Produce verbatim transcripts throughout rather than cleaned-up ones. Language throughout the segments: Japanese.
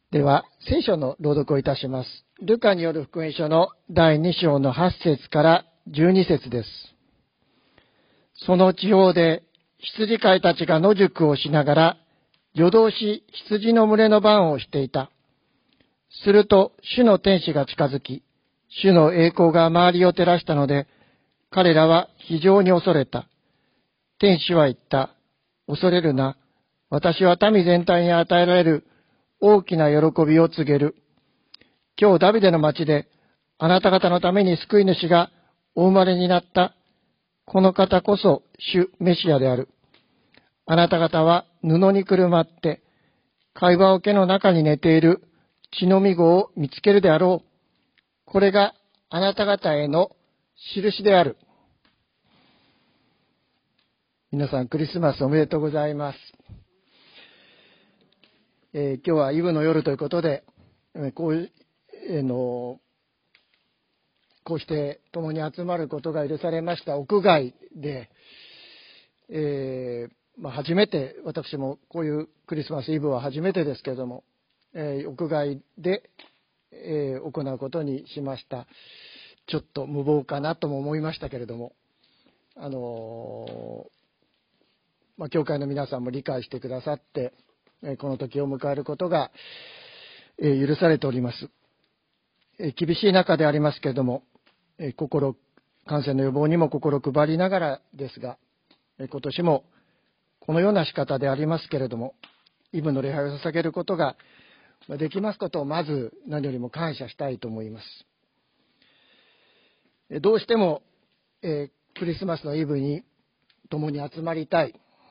では、聖書の朗読をいたします。ルカによる福音書のだいに章のはち節からじゅうに節です。その地方で羊飼いたちが野宿をしながら、夜通し羊の群れの番をしていた。すると、主の天使が近づき、主の栄光が周りを照らしたので、彼らは非常に恐れた。天使は言った。恐れるな。私は民全体に与えられる大きな喜びを告げる。今日ダビデの町であなた方のために救い主がお生まれになった。この方こそ主メシアである。あなた方は布にくるまって会話桶の中に寝ている血のみ子を見つけるであろう。これがあなた方への印である。皆さんクリスマスおめでとうございます。えー、今日はイブの夜ということで、こう、えー、のこうして共に集まることが許されました屋外で、えーまあ、初めて、私もこういうクリスマスイブは初めてですけれども、えー、屋外で、えー、行うことにしました。ちょっと無謀かなとも思いましたけれども、あのーまあ、教会の皆さんも理解してくださって、この時を迎えることが許されております。厳しい中でありますけれども、心、感染の予防にも心配りながらですが、今年もこのような仕方でありますけれども、イブの礼拝を捧げることができますことをまず何よりも感謝したいと思います。どうしてもクリスマスのイブに共に集まりたい。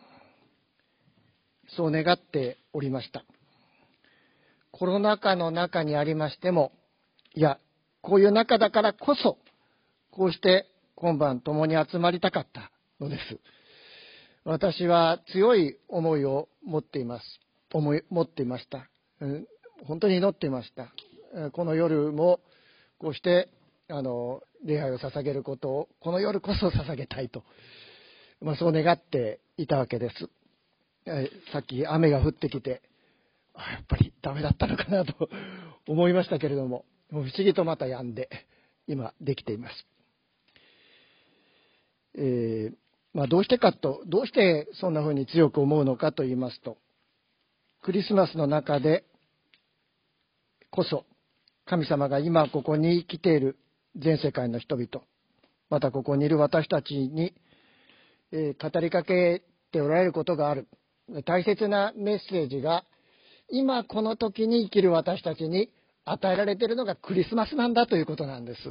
そう願っておりました。コロナ禍の中にありましても、いや、こういう中だからこそ、こうして今晩共に集まりたかったのです。私は強い思いを持っています。思い、持っていました。うん、本当に祈っていました。この夜も、こうして、あの、礼拝を捧げることを、この夜こそ捧げたいと、まあ、そう願っていたわけです。さっき雨が降ってきて、やっぱりダメだったのかなと思いましたけれども、不思議とまた止んで、今できています。えーまあ、どうしてかと、どうしてそんなふうに強く思うのかと言いますと、クリスマスの中でこそ、神様が今ここに来ている全世界の人々、またここにいる私たちに、えー、語りかけておられることがある。大切なメッセージが今この時に生きる私たちに与えられているのがクリスマスなんだということなんです。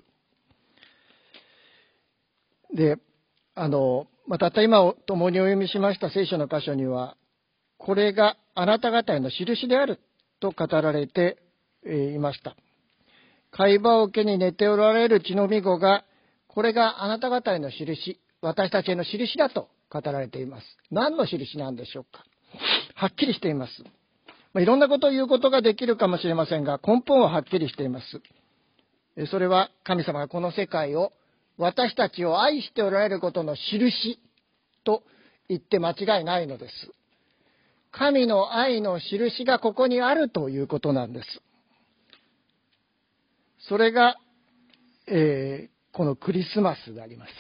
で、あの、まあ、たった今共にお読みしました聖書の箇所には、これがあなた方への印であると語られていました。貝羽桶に寝ておられる血のみ子が、これがあなた方への印、私たちへの印だと語られています。何の印なんでしょうか。はっきりしています。まあ、いろんなことを言うことができるかもしれませんが、根本ははっきりしています。それは神様がこの世界を、私たちを愛しておられることの印と言って間違いないのです。神の愛の印がここにあるということなんです。それが、えー、このクリスマスであります。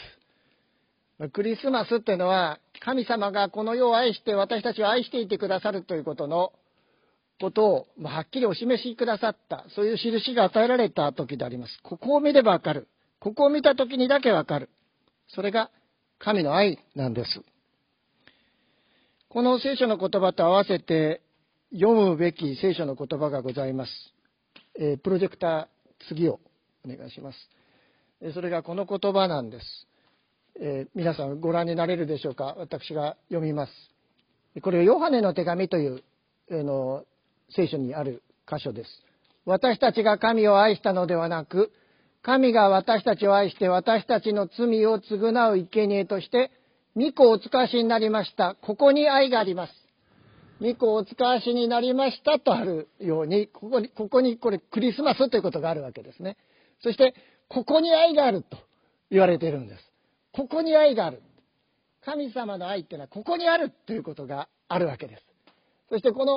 クリスマスっていうのは、神様がこの世を愛して私たちを愛していてくださるということのことをはっきりお示しくださった、そういう印が与えられた時であります。ここを見ればわかる。ここを見た時にだけわかる。それが神の愛なんです。この聖書の言葉と合わせて読むべき聖書の言葉がございます。えー、プロジェクター次をお願いします。それがこの言葉なんです。えー、皆さんご覧になれるでしょうか。私が読みます。これはヨハネの手紙という、えー、の聖書にある箇所です。私たちが神を愛したのではなく、神が私たちを愛して私たちの罪を償う生贄として御子をお使わしになりました。ここに愛があります。御子をお使わしになりましたとあるように、ここに、ここにこれクリスマスということがあるわけですね。そしてここに愛があると言われているんです。ここに愛がある。神様の愛っていうのはここにあるということがあるわけです。そしてこの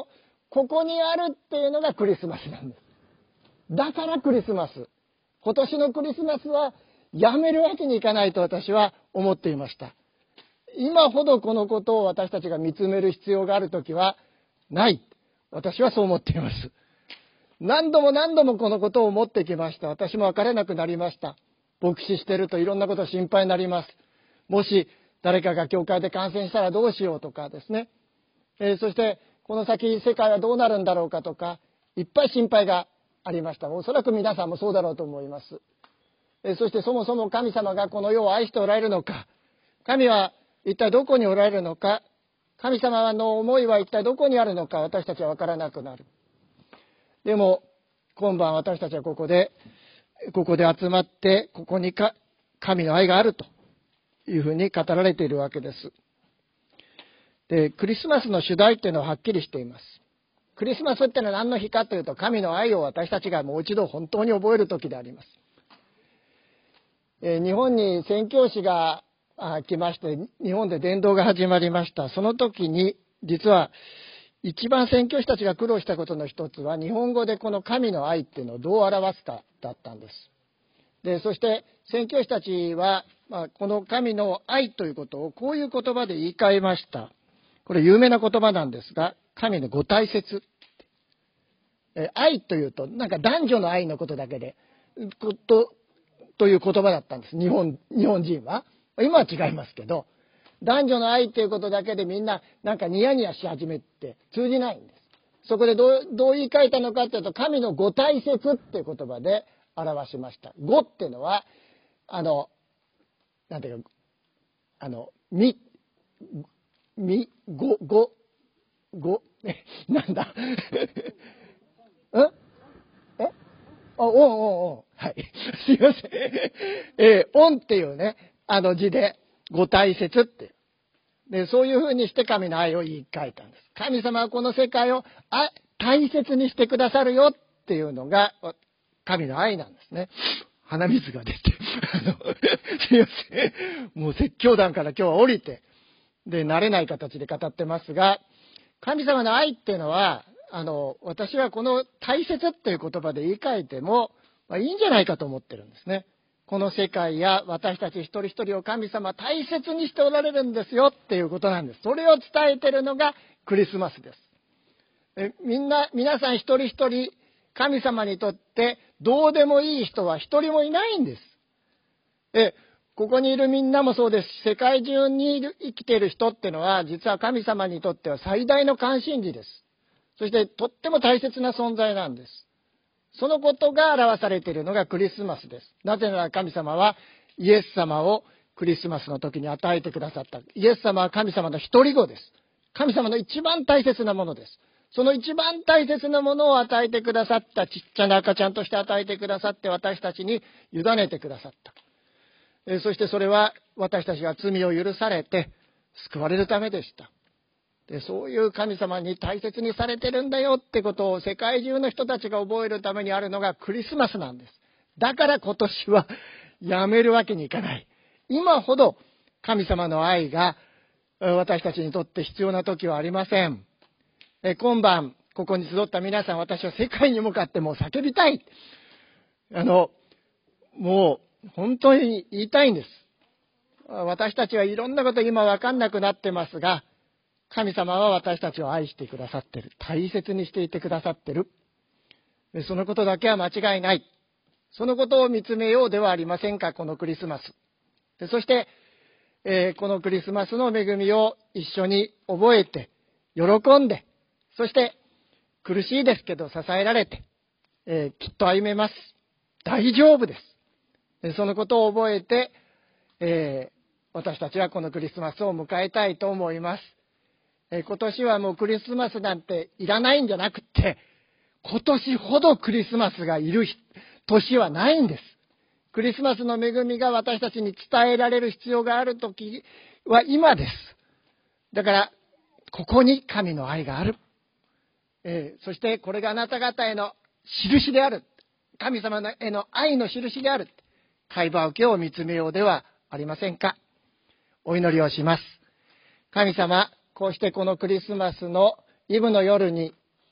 ここにあるっていうのがクリスマスなんです。だからクリスマス。今年のクリスマスはやめるわけにいかないと私は思っていました。今ほどこのことを私たちが見つめる必要があるときはない。私はそう思っています。何度も何度もこのことを思ってきました。私も分からなくなりました。牧師してるといろんなこと心配になります。もし誰かが教会で感染したらどうしようとかですね。えー、そしてこの先世界はどうなるんだろうかとか、いっぱい心配がありました。おそらく皆さんもそうだろうと思います。えー、そしてそもそも神様がこの世を愛しておられるのか、神は一体どこにおられるのか、神様の思いは一体どこにあるのか、私たちは分からなくなる。でも今晩私たちはここでここで集まって、ここにか神の愛があるというふうに語られているわけです。で、クリスマスの主題っていうのははっきりしています。クリスマスっていうのは何の日かというと、神の愛を私たちがもう一度本当に覚える時であります。えー、日本に宣教師が来まして、日本で伝道が始まりました。その時に実は一番宣教師たちが苦労したことの一つは、日本語でこの神の愛っていうのをどう表すかだったんです。で、そして宣教師たちは、まあ、この神の愛ということをこういう言葉で言い換えました。これ有名な言葉なんですが、神のご大説。え愛というとなんか男女の愛のことだけでことという言葉だったんです。日本日本人は。今は違いますけど、男女の愛ということだけでみんななんかニヤニヤし始めて通じないんです。そこでどう、どう言い換えたのかというと、神のご大説っていう言葉で表しました。ごっていうのは、あの、なんていうか、あの、み、み、ご、ご、ご、え、なんだんえあ、おんおんおん。はい。すいません。えー、おんっていうね、あの字で、ご大説っていう。で、そういうふうにして神の愛を言い換えたんです。神様はこの世界をあ大切にしてくださるよっていうのが神の愛なんですね。鼻水が出て、あの、すいません。もう説教団から今日は降りて、で、慣れない形で語ってますが、神様の愛っていうのは、あの、私はこの大切っていう言葉で言い換えても、まあ、いいんじゃないかと思ってるんですね。この世界や私たち一人一人を神様は大切にしておられるんですよっていうことなんです。それを伝えているのがクリスマスです。えみんな、皆さん一人一人神様にとってどうでもいい人は一人もいないんです。えここにいるみんなもそうですし、世界中にいる生きている人っていうのは実は神様にとっては最大の関心事です。そしてとっても大切な存在なんです。そのことが表されているのがクリスマスです。なぜなら神様はイエス様をクリスマスの時に与えてくださった。イエス様は神様の一人子です。神様の一番大切なものです。その一番大切なものを与えてくださった、ちっちゃな赤ちゃんとして与えてくださって私たちに委ねてくださった。えそしてそれは私たちが罪を許されて救われるためでした。でそういう神様に大切にされてるんだよってことを世界中の人たちが覚えるためにあるのがクリスマスなんです。だから今年はやめるわけにいかない。今ほど神様の愛が私たちにとって必要な時はありません。え今晩ここに集った皆さん、私は世界に向かってもう叫びたい。あのもう本当に言いたいんです。私たちはいろんなこと今分かんなくなってますが、神様は私たちを愛してくださっている。大切にしていてくださっている。そのことだけは間違いない。そのことを見つめようではありませんか、このクリスマス。でそして、えー、このクリスマスの恵みを一緒に覚えて、喜んで、そして苦しいですけど支えられて、えー、きっと歩めます。大丈夫です。でそのことを覚えて、えー、私たちはこのクリスマスを迎えたいと思います。え今年はもうクリスマスなんていらないんじゃなくって、今年ほどクリスマスがいる年はないんです。クリスマスの恵みが私たちに伝えられる必要がある時は今です。だからここに神の愛がある。えー、そしてこれがあなた方への印である。神様への愛の印である。会話受けを見つめようではありませんか。お祈りをします。神様、こうしてこのクリスマスのイブの夜に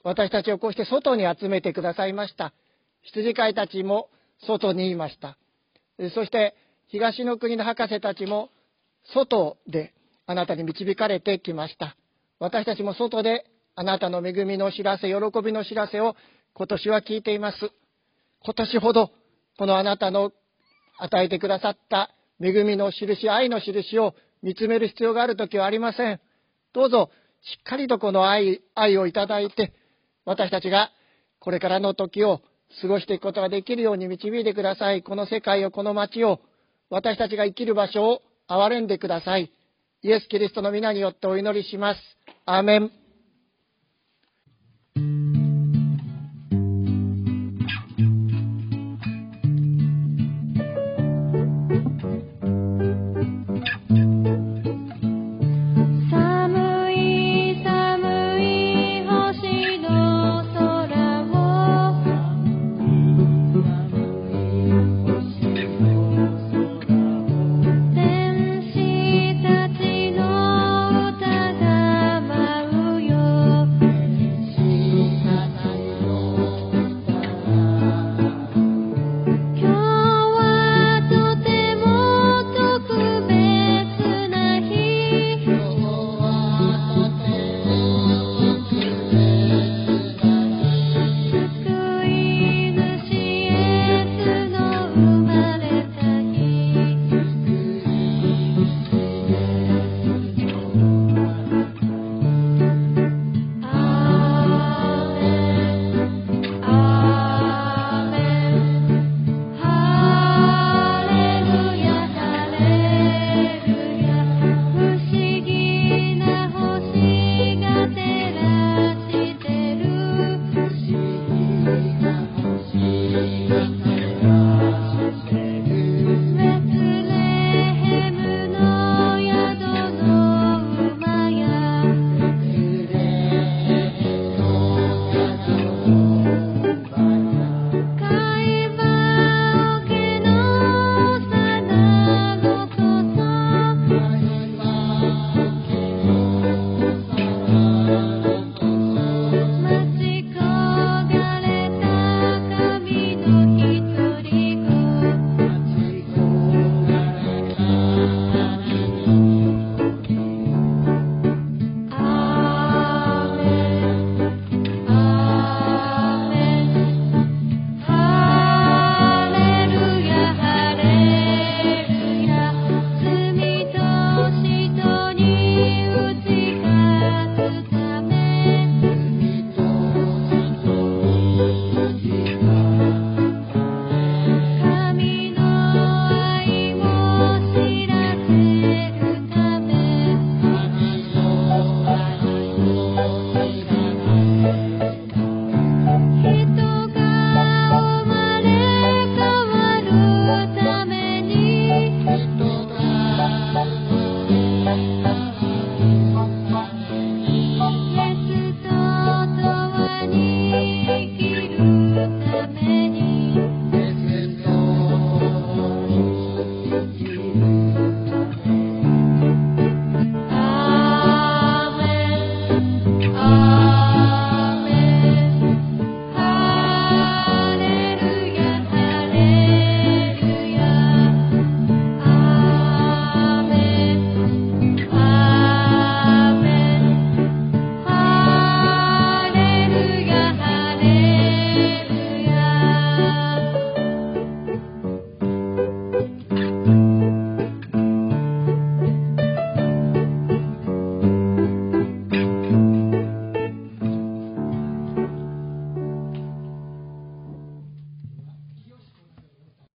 私たちをこうして外に集めてくださいました。羊飼いたちも外にいました。そして東の国の博士たちも外であなたに導かれてきました。私たちも外であなたの恵みの知らせ、喜びの知らせを今年は聞いています。今年ほどこのあなたの与えてくださった恵みの印、愛の印を見つめる必要があるときはありません。どうぞしっかりとこの愛、愛をいただいて、私たちがこれからの時を過ごしていくことができるように導いてください。この世界を、この街を、私たちが生きる場所を憐れんでください。イエス・キリストの皆によってお祈りします。アーメン。